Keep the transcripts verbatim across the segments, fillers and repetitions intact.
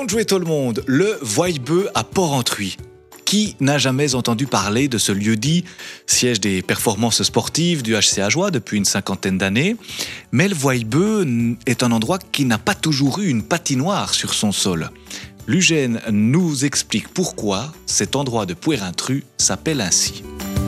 jouer tout le monde, le Voillebeu à Porrentruy. Qui n'a jamais entendu parler de ce lieu-dit, siège des performances sportives du H C Ajoie depuis une cinquantaine d'années? Mais le Voillebeu est un endroit qui n'a pas toujours eu une patinoire sur son sol. Lugène nous explique pourquoi cet endroit de Porrentruy s'appelle ainsi.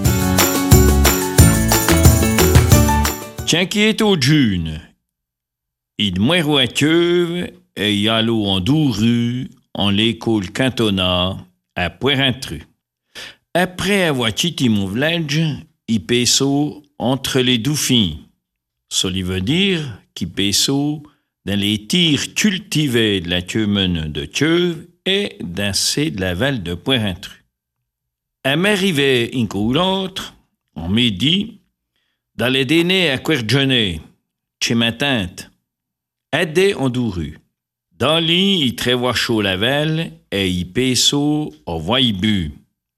Tiens qui est au June, il moiro à Keuve et y allo en Douru en l'école cantonat à Porrentruy. Après avoir quitté mon village, il pesso entre les Dauphins. Cela veut dire qu'il pesso dans les tirs cultivés de la commune de Keuve et dans ceux de la vallée de Porrentruy. À m'arriver une ou l'autre, on m'a dit, d'aller dîner à Quergenet, chez ma tante, aider en Douru. Dans l'île, il prévoit chaud la veille et il pesso au Voillebeu.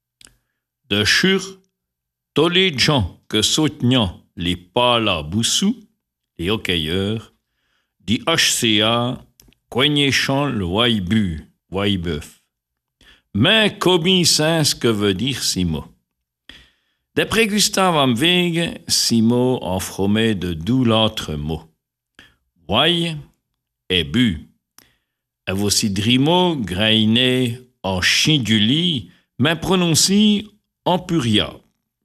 De sur, tous les gens que soutenaient les palas boussous, les hockeyeurs, du H C A, coignéchant le Voillebeu, Voillebeuf. Mais comment c'est ce que veut dire ces mots? D'après Gustave Amvig, ces mots en formaient de deux autres mots. Voille et bu. Et voici drimo grainé en chinduli, mais prononcé en pluriel.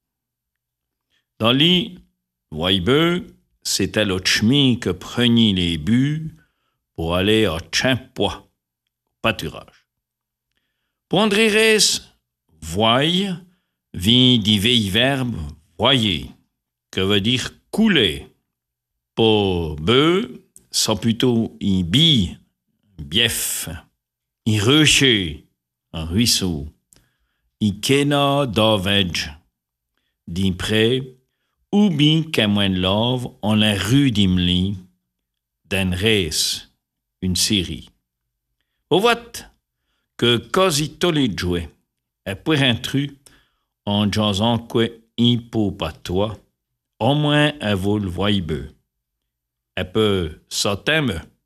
Dans les Voillebeu, c'était le chemin que prenaient les buts pour aller à Champois, au pâturage. Pour André Reyes, voille vient du vieil verbe voyer, que veut dire couler. Pour beu, c'est plutôt un bille, un bief, un rocher, un ruisseau, un kena d'orvedge, d'un pré, ou bien qu'à moins de love, en la rue d'Imli, d'un race, une série. Au vote que quasi tous les jouets, à Porrentruy, en jasant que un peu patois, au moins à vol Voillebeu. Un peu ça t'aime.